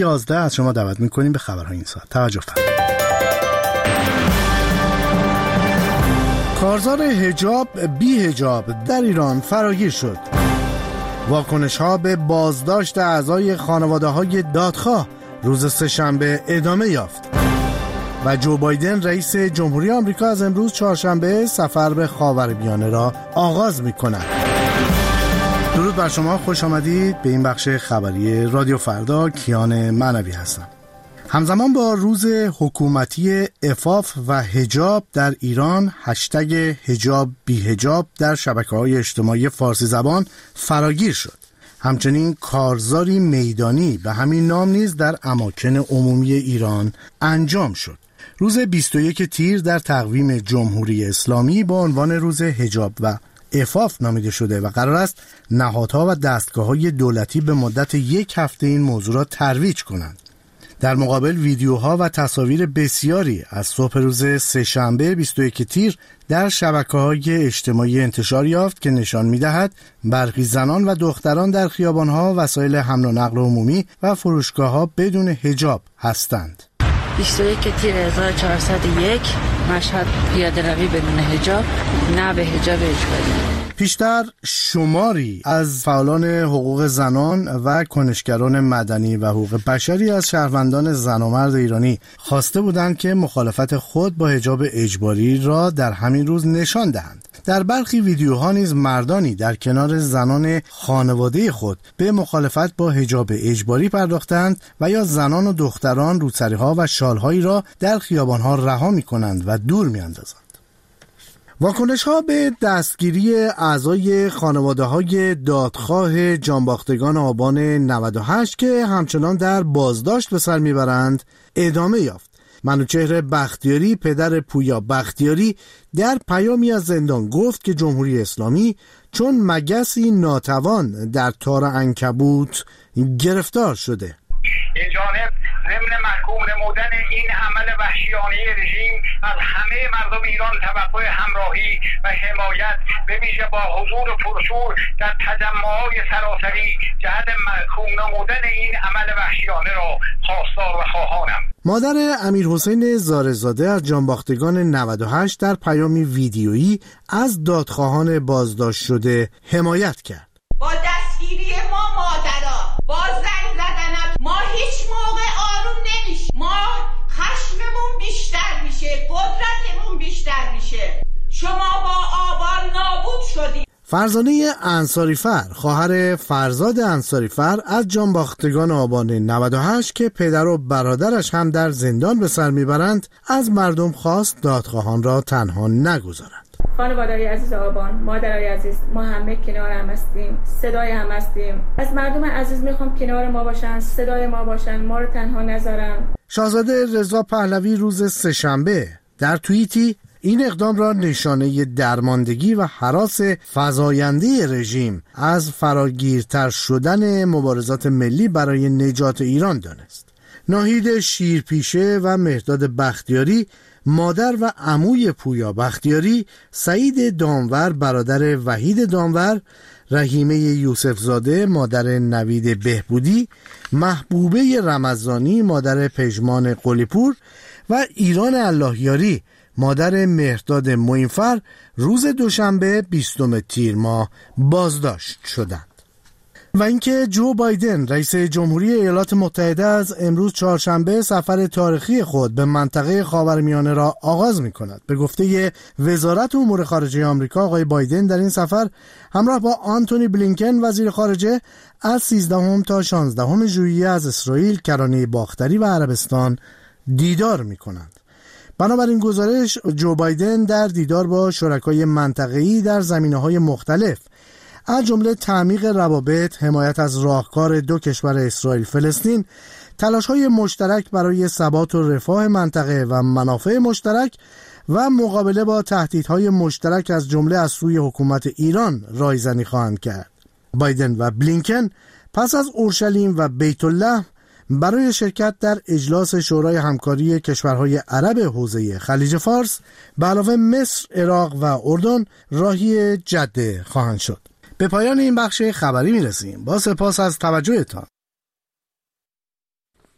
11 از شما دعوت می‌کنیم به خبرهای این ساعت. توجه فرمایید. کارزار حجاب بی حجاب در ایران فراگیر شد. واکنش‌ها به بازداشت اعضای خانواده‌های دادخواه روز سه‌شنبه ادامه یافت و جو بایدن رئیس جمهوری آمریکا از امروز چهارشنبه سفر به خاورمیانه را آغاز می‌کند. درود بر شما، خوش آمدید به این بخش خبری رادیو فردا. کیان معنوی هستم. همزمان با روز حکومتی عفاف و حجاب در ایران، هشتگ حجاب بی حجاب در شبکه‌های اجتماعی فارسی زبان فراگیر شد. همچنین کارزاری میدانی به همین نام نیز در اماکن عمومی ایران انجام شد. روز 21 تیر در تقویم جمهوری اسلامی با عنوان روز حجاب و عفاف نامیده شده و قرار است نهادها و دستگاه‌های دولتی به مدت 1 هفته این موضوع را ترویج کنند. در مقابل ویدیوها و تصاویر بسیاری از صبح روز سه‌شنبه 21 تیر در شبکه‌های اجتماعی انتشار یافت که نشان می‌دهد برخی زنان و دختران در خیابان‌ها، وسایل حمل و نقل عمومی و فروشگاه‌ها بدون حجاب هستند. 21 تیر 1401 مشهد پیاده‌روی بدون حجاب، نه به حجاب اجباری. پیشتر شماری از فعالان حقوق زنان و کنشگران مدنی و حقوق بشری از شهروندان زن و مرد ایرانی خواسته بودند که مخالفت خود با حجاب اجباری را در همین روز نشان دهند. در برخی ویدیوها نیز مردانی در کنار زنان خانواده خود به مخالفت با حجاب اجباری پرداختند و یا زنان و دختران روسری‌ها و شال‌هایی را در خیابان‌ها رها می‌کنند و دور می‌اندازند. واکنش‌ها به دستگیری اعضای خانواده‌های دادخواه جانباختگان آبان 98 که همچنان در بازداشت به سر میبرند ادامه یافت. منوچهر بختیاری، پدر پویا بختیاری، در پیامی از زندان گفت که جمهوری اسلامی چون مگسی ناتوان در تار عنکبوت گرفتار شده. این جانب ضمن محکوم نمودن این عمل وحشیانه رژیم از همه مردم ایران توقع همراهی و حمایت به ویژه با حضور پرشور در تجمعات سراسری جهت محکوم نمودن این عمل وحشیانه را خواستار و خواهانم. مادر امیرحسین زارزاده از جانباختگان 98 در پیامی ویدیویی از دادخواهان بازداشت شده حمایت کرد. با دستگیری ما مادرها، با زنگ زدنم ما هیچ موقع آروم نمیشه. ما خشممون بیشتر میشه، قدرتمون بیشتر میشه. شما با آبان نابود شدید. فرزانه انصاریفر، خواهر فرزاد انصاریفر از جانباختگان آبان 98 که پدر و برادرش هم در زندان به سر میبرند، از مردم خواست دادخواهان را تنها نگذارند. خانواده‌های عزیز آبان، مادرای عزیز، ما همه کنار هم هستیم، صدای هم هستیم. از مردم عزیز میخوام کنار ما باشن، صدای ما باشن، ما رو تنها نذارن. شاهزاده رضا پهلوی روز سه‌شنبه در توییتی این اقدام را نشانه درماندگی و هراس فزاینده رژیم از فراگیرتر شدن مبارزات ملی برای نجات ایران دانست. ناهید شیرپیشه و مهرداد بختیاری، مادر و عموی پویا بختیاری، سعید دامور برادر وحید دامور، رحیمه یوسف زاده مادر نوید بهبودی، محبوبه رمضانی مادر پژمان قلیپور و ایران اللهیاری مادر مهرداد معینفر روز دوشنبه 20 تیر ماه بازداشت شدند. و اینکه جو بایدن رئیس جمهوری ایالات متحده از امروز چهارشنبه سفر تاریخی خود به منطقه خاورمیانه را آغاز می‌کند. به گفته وزارت امور خارجه آمریکا، آقای بایدن در این سفر همراه با آنتونی بلینکن وزیر خارجه از 13 تا 16 ژوئیه از اسرائیل، کرانه باختری و عربستان دیدار می‌کنند. بنابراین گزارش، جو بایدن در دیدار با شرکای منطقه‌ای در زمینه‌های مختلف از جمله تعمیق روابط، حمایت از راهکار دو کشور اسرائیل فلسطین، تلاش‌های مشترک برای ثبات و رفاه منطقه و منافع مشترک و مقابله با تهدیدهای مشترک از جمله از سوی حکومت ایران رایزنی خواهند کرد. بایدن و بلینکن پس از اورشلیم و بیت الله برای شرکت در اجلاس شورای همکاری کشورهای عرب حوزه خلیج فارس به علاوه مصر، عراق و اردن راهی جده خواهند شد. به پایان این بخش خبری میرسیم. با سپاس از توجهتان.